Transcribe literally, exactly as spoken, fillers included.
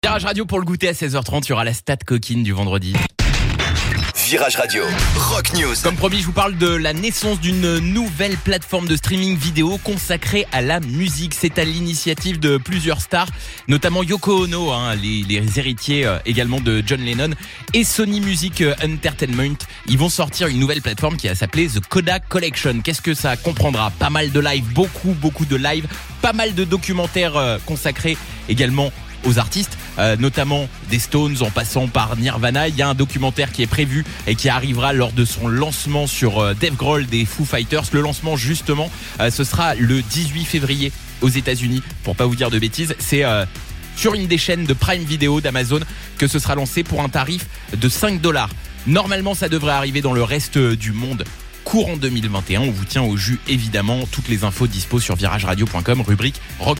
Virage Radio pour le goûter à seize heures trente, il y aura la stat coquine du vendredi. Virage Radio, Rock News. Comme promis, je vous parle de la naissance d'une nouvelle plateforme de streaming vidéo consacrée à la musique. C'est à l'initiative de plusieurs stars, notamment Yoko Ono, hein, les, les héritiers euh, également de John Lennon, et Sony Music Entertainment. Ils vont sortir une nouvelle plateforme qui va s'appeler The Kodak Collection. Qu'est-ce que ça comprendra? Pas mal de live, beaucoup, beaucoup de live, pas mal de documentaires euh, consacrés également aux artistes, euh, notamment des Stones en passant par Nirvana. Il y a un documentaire qui est prévu et qui arrivera lors de son lancement sur euh, Dave Grohl des Foo Fighters. Le lancement justement, euh, ce sera le dix-huit février aux États-Unis. Pour pas vous dire de bêtises, c'est euh, sur une des chaînes de Prime Video d'Amazon que ce sera lancé pour un tarif de cinq dollars. Normalement, ça devrait arriver dans le reste du monde courant deux mille vingt et un. On vous tient au jus évidemment. Toutes les infos dispo sur virage radio point com, rubrique Rock